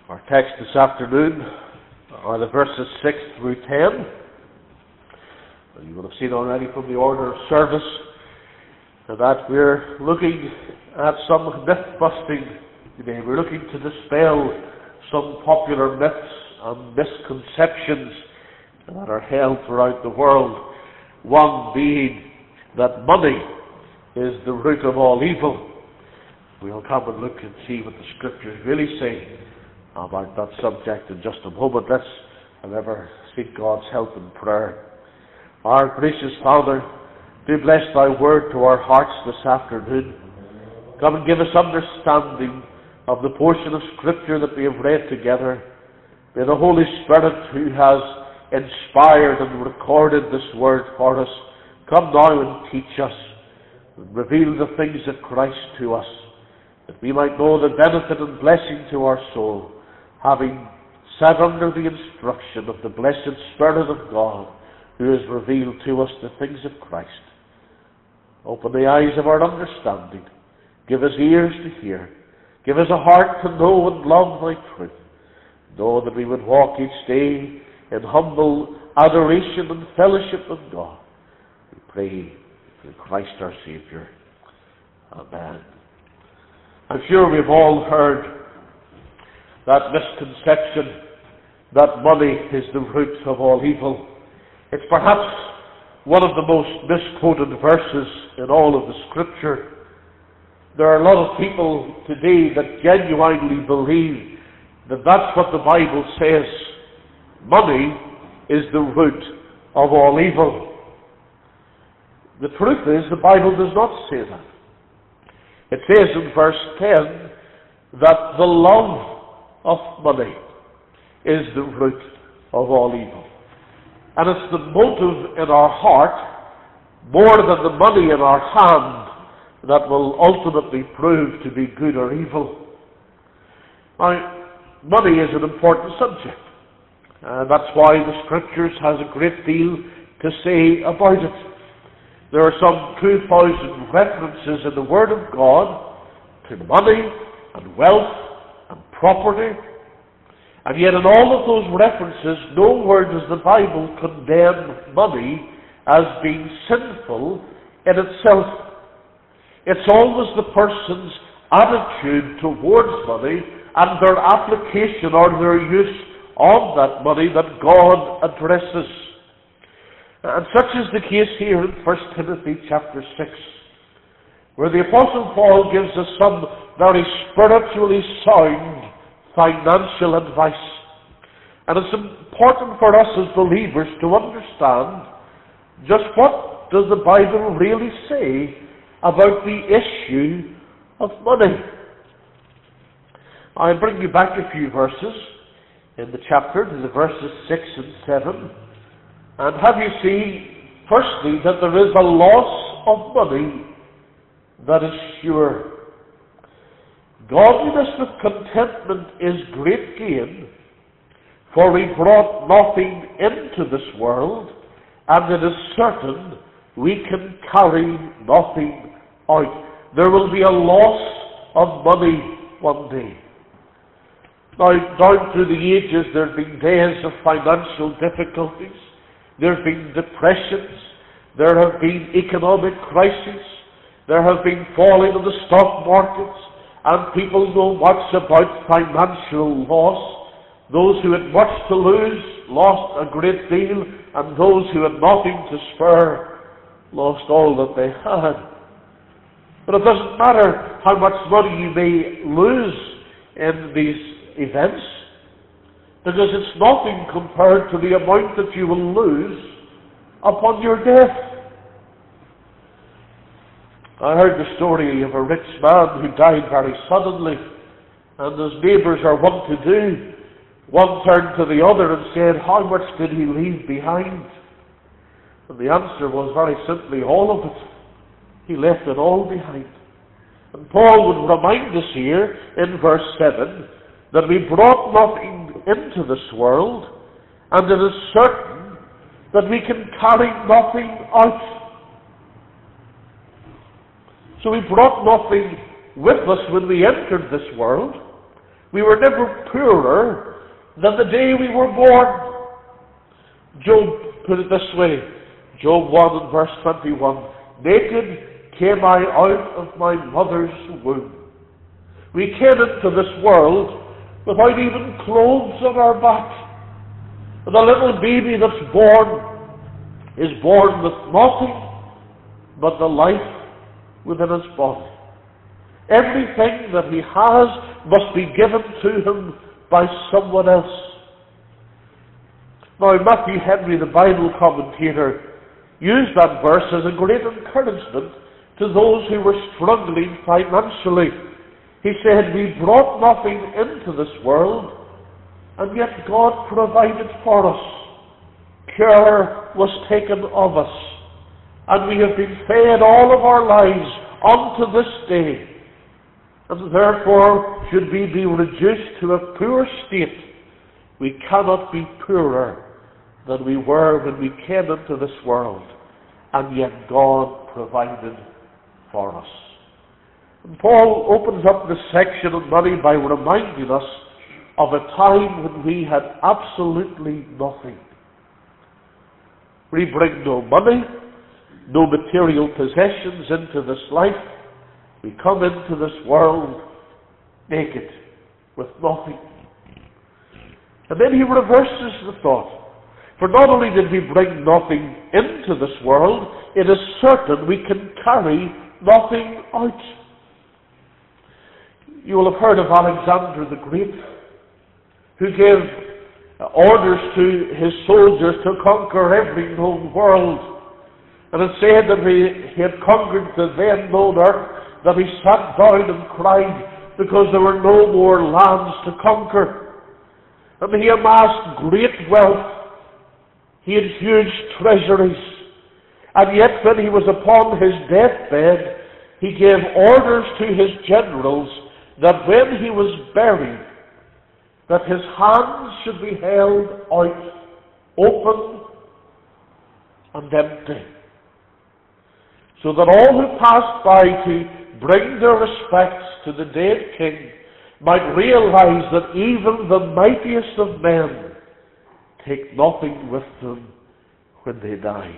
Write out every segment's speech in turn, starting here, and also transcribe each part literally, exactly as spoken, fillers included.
Our text this afternoon are the verses six through ten. You will have seen already from the order of service that we're looking at some myth-busting today. We're looking to dispel some popular myths and misconceptions that are held throughout the world. One being that money is the root of all evil. We'll come and look and see what the Scriptures really say about that subject in just a moment. Let's, however, seek God's help in prayer. Our gracious Father, do bless Thy word to our hearts this afternoon. Come and give us understanding of the portion of Scripture that we have read together. May the Holy Spirit, who has inspired and recorded this word for us, come now and teach us, and reveal the things of Christ to us, that we might know the benefit and blessing to our soul, having sat under the instruction of the blessed Spirit of God, who has revealed to us the things of Christ. Open the eyes of our understanding. Give us ears to hear. Give us a heart to know and love Thy truth. Know that we would walk each day in humble adoration and fellowship with God. We pray through Christ our Saviour. Amen. I'm sure we've all heard that misconception that money is the root of all evil. It's perhaps one of the most misquoted verses in all of the Scripture. There are a lot of people today that genuinely believe that that's what the Bible says. Money is the root of all evil. The truth is, the Bible does not say that. It says in verse ten that the love of money is the root of all evil. And it's the motive in our heart, more than the money in our hand, that will ultimately prove to be good or evil. Now, money is an important subject. And that's why the Scriptures has a great deal to say about it. There are some two thousand references in the Word of God to money and wealth and property. And yet in all of those references, nowhere does the Bible condemn money as being sinful in itself. It's always the person's attitude towards money and their application or their use of that money that God addresses. And such is the case here in First Timothy chapter six, where the Apostle Paul gives us some very spiritually sound financial advice. And it's important for us as believers to understand just what does the Bible really say about the issue of money. I'll bring you back a few verses in the chapter to the verses six and seven. And have you seen, firstly, that there is a loss of money that is sure. Godliness with contentment is great gain, for we brought nothing into this world, and it is certain we can carry nothing out. There will be a loss of money one day. Now, down through the ages, there have been days of financial difficulties. There have been depressions. There have been economic crises. There have been falling of the stock markets. And people know much about financial loss. Those who had much to lose lost a great deal. And those who had nothing to spare lost all that they had. But it doesn't matter how much money you may lose in these events, because it's nothing compared to the amount that you will lose upon your death. I heard the story of a rich man who died very suddenly, and as neighbours are wont to do, one turned to the other and said, "How much did he leave behind?" And the answer was very simply, all of it. He left it all behind. And Paul would remind us here in verse seven that we brought nothing into this world, and it is certain that we can carry nothing out. So we brought nothing with us when we entered this world. We were never poorer than the day we were born. Job put it this way, Job one and verse twenty-one, naked came I out of my mother's womb. We came into this world without even clothes on our back. And the little baby that's born is born with nothing but the life within his body. Everything that he has must be given to him by someone else. Now, Matthew Henry, the Bible commentator, used that verse as a great encouragement to those who were struggling financially. He said, we brought nothing into this world, and yet God provided for us. Care was taken of us, and we have been fed all of our lives unto this day. And therefore, should we be reduced to a poor state, we cannot be poorer than we were when we came into this world, and yet God provided for us. And Paul opens up this section on money by reminding us of a time when we had absolutely nothing. We bring no money, no material possessions into this life. We come into this world naked, with nothing. And then he reverses the thought. For not only did we bring nothing into this world, it is certain we can carry nothing out. You will have heard of Alexander the Great, who gave orders to his soldiers to conquer every known world. And it said that he, he had conquered the then known earth, that he sat down and cried because there were no more lands to conquer. And he amassed great wealth. He had huge treasuries. And yet when he was upon his deathbed, he gave orders to his generals that when he was buried, that his hands should be held out, open and empty, so that all who passed by to bring their respects to the dead king might realize that even the mightiest of men take nothing with them when they die.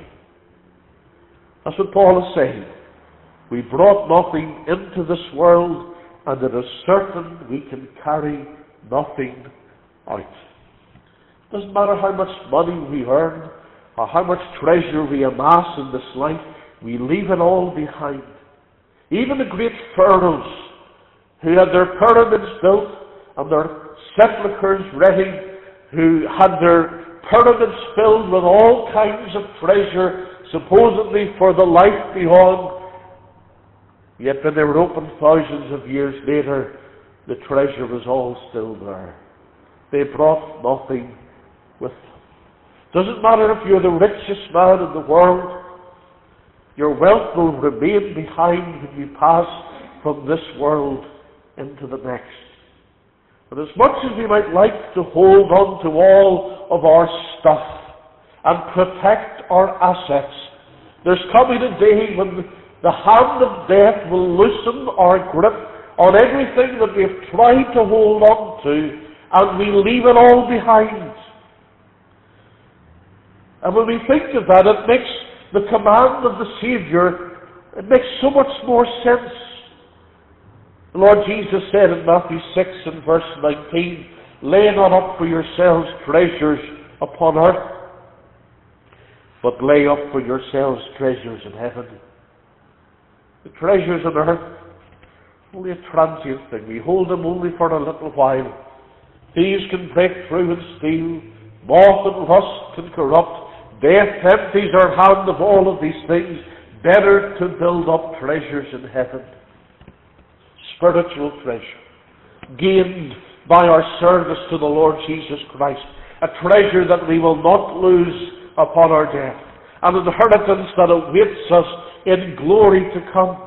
That's what Paul is saying. We brought nothing into this world, and it is certain we can carry nothing out. It doesn't matter how much money we earn, or how much treasure we amass in this life, we leave it all behind. Even the great pharaohs, who had their pyramids built and their sepulchres ready, who had their pyramids filled with all kinds of treasure, supposedly for the life beyond, yet when they were opened thousands of years later, the treasure was all still there. They brought nothing with them. Doesn't matter if you're the richest man in the world, your wealth will remain behind when you pass from this world into the next. And as much as we might like to hold on to all of our stuff and protect our assets, there's coming a day when the hand of death will loosen our grip on everything that we've tried to hold on to, and we leave it all behind. And when we think of that, it makes the command of the Saviour, it makes so much more sense. The Lord Jesus said in Matthew six and verse nineteen, lay not up for yourselves treasures upon earth, but lay up for yourselves treasures in heaven. The treasures on earth, only a transient thing. We hold them only for a little while. Thieves can break through and steal. Moth and rust can corrupt. Death empties our hand of all of these things. Better to build up treasures in heaven. Spiritual treasure, gained by our service to the Lord Jesus Christ. A treasure that we will not lose upon our death. An inheritance that awaits us in glory to come.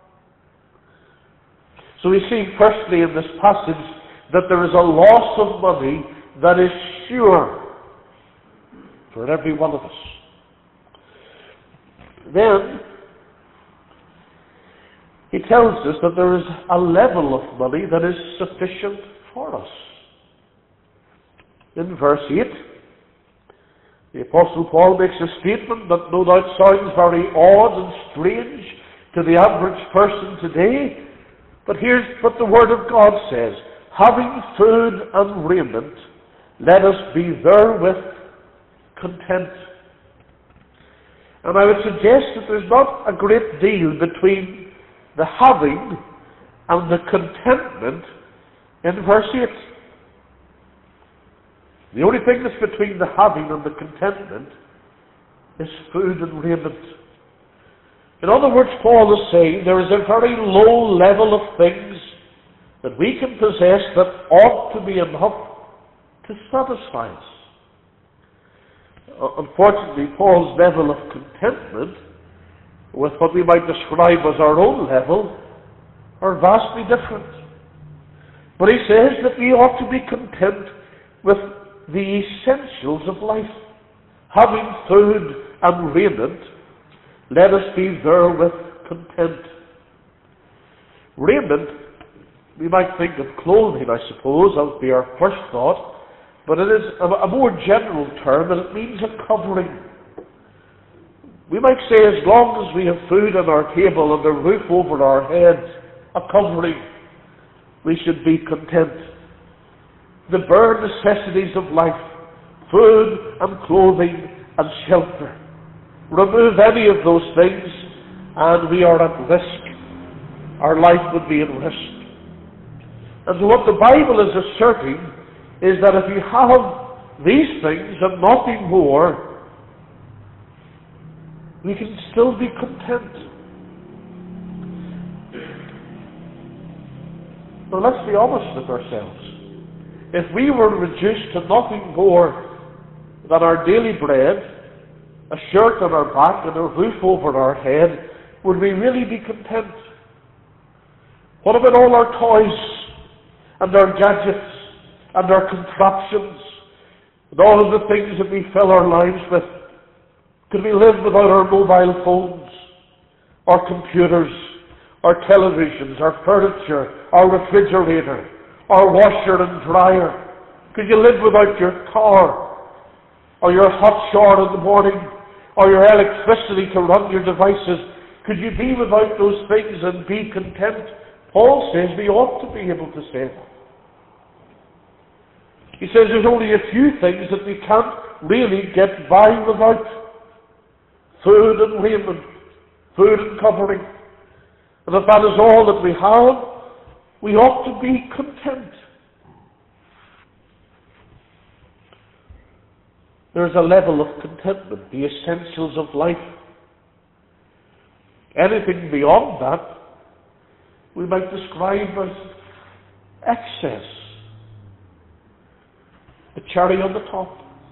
So we see firstly in this passage that there is a loss of money that is sure for every one of us. Then he tells us that there is a level of money that is sufficient for us. In verse eight, the Apostle Paul makes a statement that no doubt sounds very odd and strange to the average person today, but here's what the Word of God says: having food and raiment, let us be therewith content. And I would suggest that there's not a great deal between the having and the contentment in verse eight. The only thing that's between the having and the contentment is food and raiment. In other words, Paul is saying there is a very low level of things that we can possess that ought to be enough to satisfy us. Unfortunately, Paul's level of contentment with what we might describe as our own level are vastly different. But he says that we ought to be content with the essentials of life. Having food and raiment, let us be therewith content. Raiment, we might think of clothing, I suppose, that would be our first thought, but it is a, a more general term, and it means a covering. We might say as long as we have food on our table and a roof over our heads, a covering, we should be content. The bare necessities of life, food and clothing and shelter. Remove any of those things and we are at risk. Our life would be at risk. And so what the Bible is asserting is that if you have these things and nothing more, we can still be content. Now let's be honest with ourselves. If we were reduced to nothing more than our daily bread, a shirt on our back and a roof over our head, would we really be content? What about all our toys and our gadgets and our contraptions and all of the things that we fill our lives with? Could we live without our mobile phones, our computers, our televisions, our furniture, our refrigerator, our washer and dryer? Could you live without your car, or your hot shower in the morning, or your electricity to run your devices? Could you be without those things and be content? Paul says we ought to be able to say that. He says there's only a few things that we can't really get by without: food and raiment, food and covering. And if that is all that we have, we ought to be content. There is a level of contentment, the essentials of life. Anything beyond that, we might describe as excess. The cherry on the top.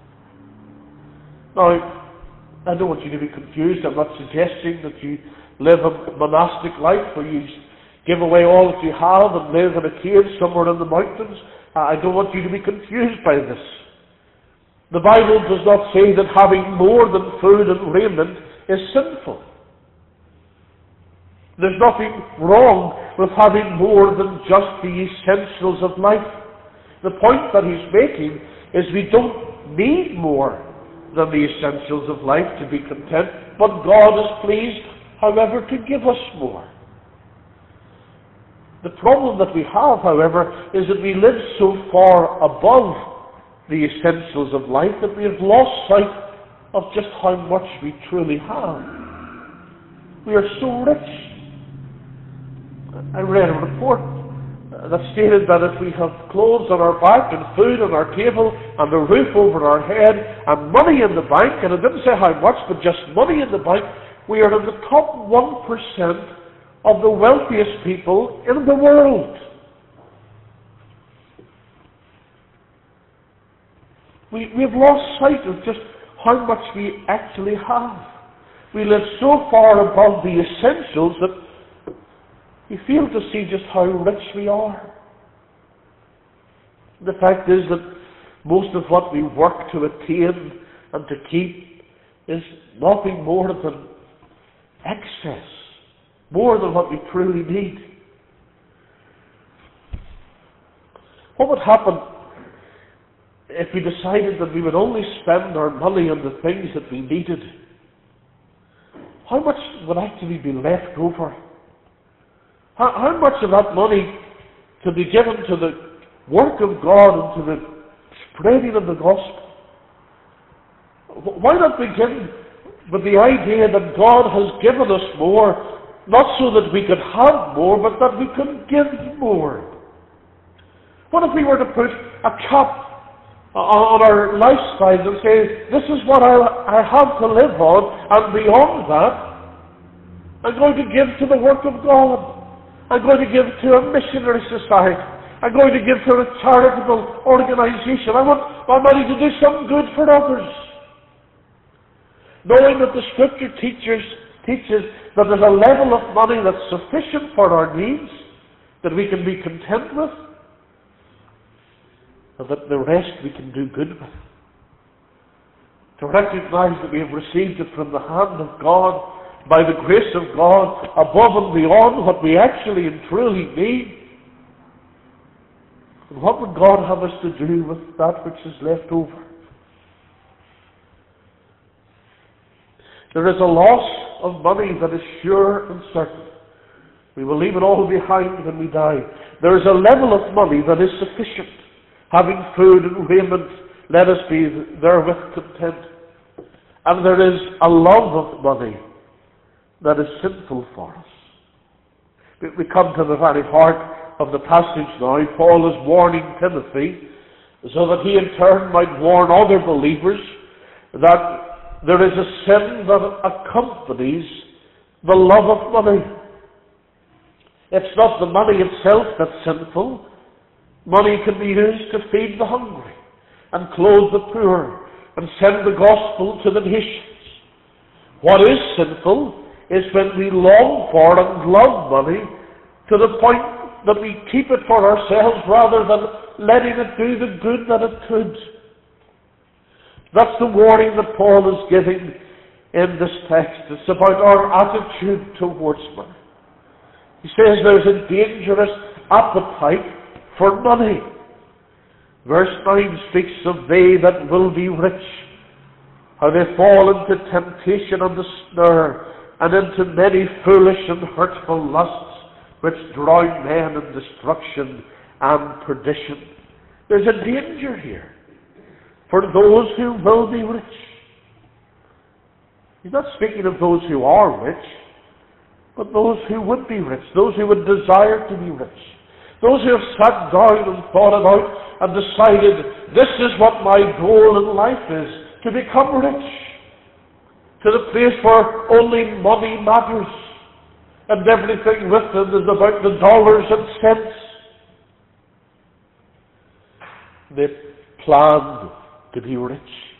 Now, I don't want you to be confused. I'm not suggesting that you live a monastic life where you give away all that you have and live in a cave somewhere in the mountains. I don't want you to be confused by this. The Bible does not say that having more than food and raiment is sinful. There's nothing wrong with having more than just the essentials of life. The point that he's making is we don't need more than the essentials of life to be content, but God is pleased, however, to give us more. The problem that we have, however, is that we live so far above the essentials of life that we have lost sight of just how much we truly have. We are so rich. I read a report that stated that if we have clothes on our back and food on our table and a roof over our head and money in the bank, and it didn't say how much, but just money in the bank, we are in the top one percent of the wealthiest people in the world. We, we've lost sight of just how much we actually have. We live so far above the essentials that we fail to see just how rich we are. The fact is that most of what we work to attain and to keep is nothing more than excess, more than what we truly need. What would happen if we decided that we would only spend our money on the things that we needed? How much would actually be left over? How, how much of that money could be given to the work of God and to the spreading of the gospel? Why not begin with the idea that God has given us more, not so that we could have more, but that we could give more? What if we were to put a cap on our lifestyle and say, this is what I, I have to live on, and beyond that, I'm going to give to the work of God. I'm going to give to a missionary society. I'm going to give to a charitable organization. I want my money to do some good for others. Knowing that the Scripture teaches, teaches that there's a level of money that's sufficient for our needs, that we can be content with, and that the rest we can do good with. To recognize that we have received it from the hand of God, by the grace of God, above and beyond what we actually and truly need. And what would God have us to do with that which is left over? There is a loss of money that is sure and certain. We will leave it all behind when we die. There is a level of money that is sufficient. Having food and raiment, let us be therewith content. And there is a love of money that is sinful for us. We come to the very heart of the passage now. Paul is warning Timothy so that he in turn might warn other believers that there is a sin that accompanies the love of money. It's not the money itself that's sinful. Money can be used to feed the hungry and clothe the poor and send the gospel to the nations. What is sinful is when we long for and love money to the point that we keep it for ourselves rather than letting it do the good that it could. That's the warning that Paul is giving in this text. It's about our attitude towards money. He says there's a dangerous appetite for money. Verse nine speaks of they that will be rich, how they fall into temptation and the snare, and into many foolish and hurtful lusts, which drown men in destruction and perdition. There's a danger here for those who will be rich. He's not speaking of those who are rich, but those who would be rich, those who would desire to be rich, those who have sat down and thought it out and decided, this is what my goal in life is, to become rich, to the place where only money matters, and everything with them is about the dollars and cents. They planned to be rich.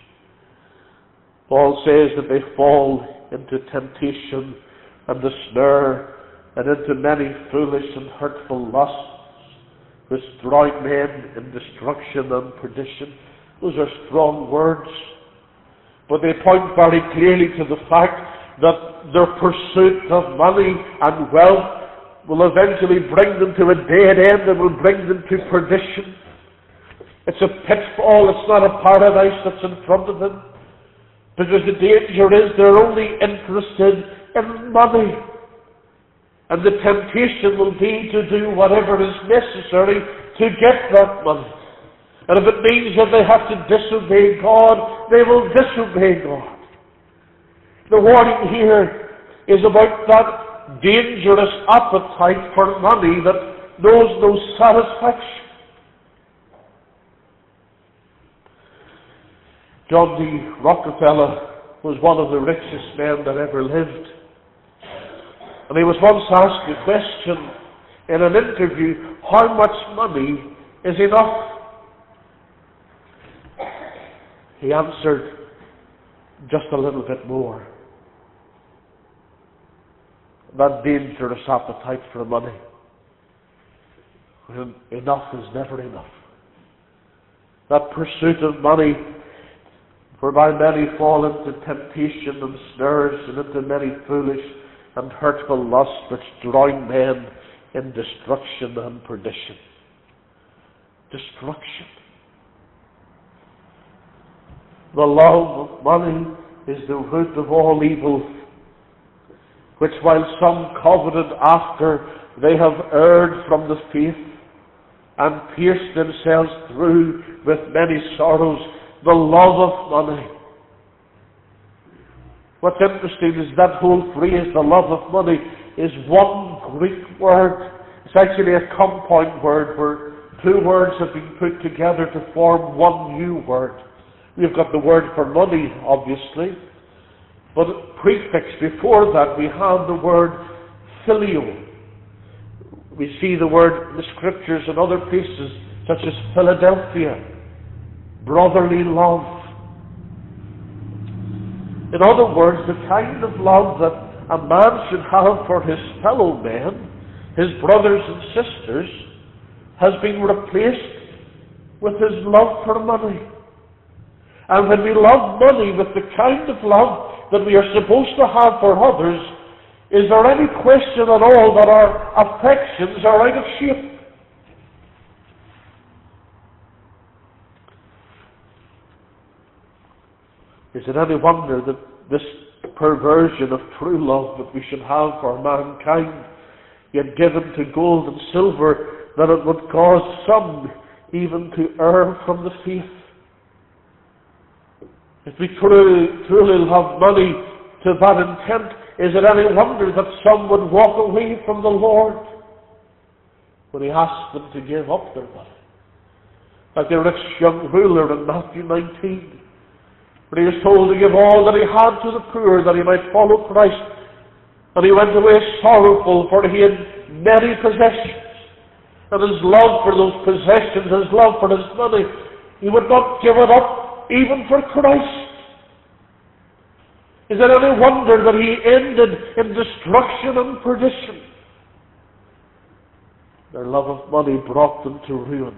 Paul says that they fall into temptation and the snare, and into many foolish and hurtful lusts, which drown men in destruction and perdition. Those are strong words, but they point very clearly to the fact that their pursuit of money and wealth will eventually bring them to a dead end and will bring them to perdition. It's a pitfall, it's not a paradise that's in front of them, because the danger is they're only interested in money. And the temptation will be to do whatever is necessary to get that money. And if it means that they have to disobey God, they will disobey God. The warning here is about that dangerous appetite for money that knows no satisfaction. John D. Rockefeller was one of the richest men that ever lived. And he was once asked a question in an interview, how much money is enough? He answered, just a little bit more. That dangerous appetite for money. When enough is never enough. That pursuit of money, whereby many fall into temptation and snares and into many foolish and hurtful lusts which drown men in destruction and perdition. destruction. The love of money is the root of all evil, which while some coveted after, they have erred from the faith and pierced themselves through with many sorrows. The love of money. What's interesting is that whole phrase, the love of money, is one Greek word. It's actually a compound word where two words have been put together to form one new word. We've got the word for money, obviously, but prefixed before that we have the word phileo. We see the word in the scriptures and other places, such as Philadelphia, brotherly love. In other words, the kind of love that a man should have for his fellow men, his brothers and sisters, has been replaced with his love for money. And when we love money with the kind of love that we are supposed to have for others, is there any question at all that our affections are out of shape? Is it any wonder that this perversion of true love that we should have for mankind, yet given to gold and silver, that it would cause some even to err from the faith? If we truly, truly love money to that intent, is it any wonder that some would walk away from the Lord when He asks them to give up their money? Like the rich young ruler in Matthew nineteen, when he was told to give all that he had to the poor that he might follow Christ. And he went away sorrowful, for he had many possessions. And his love for those possessions, his love for his money, he would not give it up even for Christ. Is it any wonder that he ended in destruction and perdition? Their love of money brought them to ruin.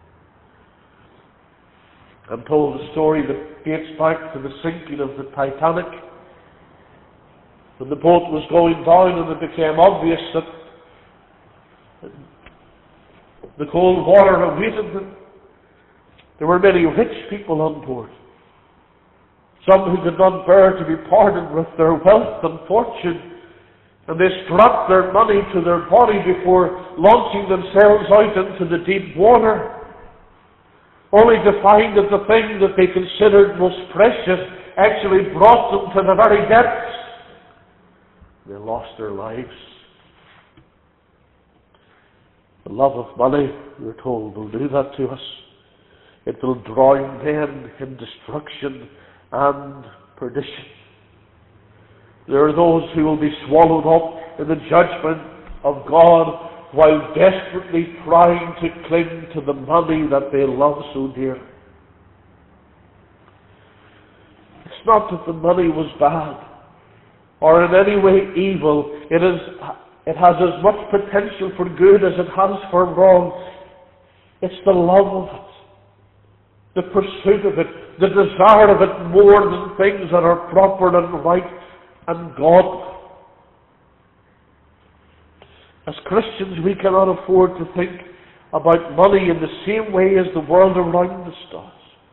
I'm told a story that dates back to the sinking of the Titanic. When the boat was going down and it became obvious that the cold water awaited them, there were many rich people on board. Some who could not bear to be parted with their wealth and fortune, and they strapped their money to their body before launching themselves out into the deep water, only to find that the thing that they considered most precious actually brought them to the very depths. They lost their lives. The love of money, we're told, will do that to us. It will drown men in destruction and perdition. There are those who will be swallowed up in the judgment of God while desperately trying to cling to the money that they love so dear. It's not that the money was bad or in any way evil. It is, it has as much potential for good as it has for wrong. It's the love of it, the pursuit of it, the desire of it more than things that are proper and right and godly. As Christians, we cannot afford to think about money in the same way as the world around us does.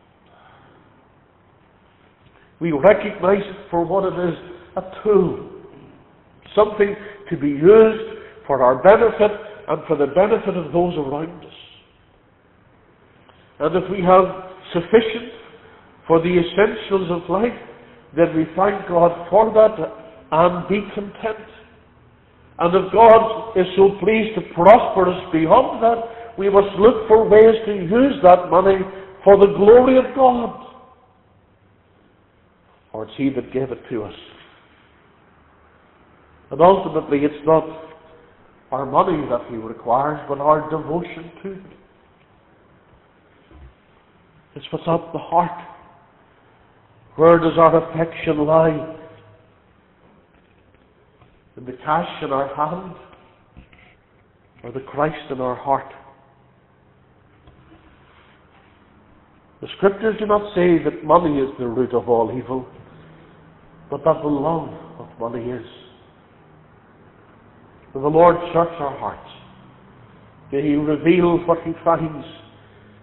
We recognize it for what it is, a tool, something to be used for our benefit and for the benefit of those around us. And if we have sufficient for the essentials of life, then we thank God for that and be content. And if God is so pleased to prosper us beyond that, we must look for ways to use that money for the glory of God. For it's He that gave it to us. And ultimately, it's not our money that He requires, but our devotion to Him. It's what's at the heart. Where does our affection lie? In the cash in our hand, or the Christ in our heart? The Scriptures do not say that money is the root of all evil, but that the love of money is. May the Lord search our hearts. May He reveal what He finds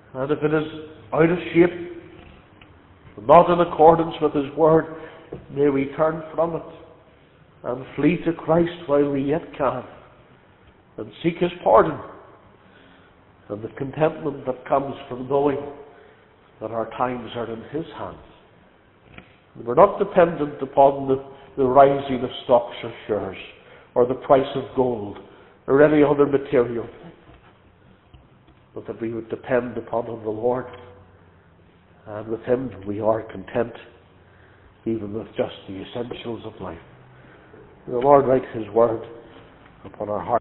And if it is out of shape, not in accordance with His Word, may we turn from it and flee to Christ while we yet can, and seek His pardon and the contentment that comes from knowing that our times are in His hands. We're not dependent upon the, the rising of stocks or shares, or the price of gold, or any other material thing, but that we would depend upon the Lord, and with Him we are content, even with just the essentials of life. May the Lord write His Word upon our hearts.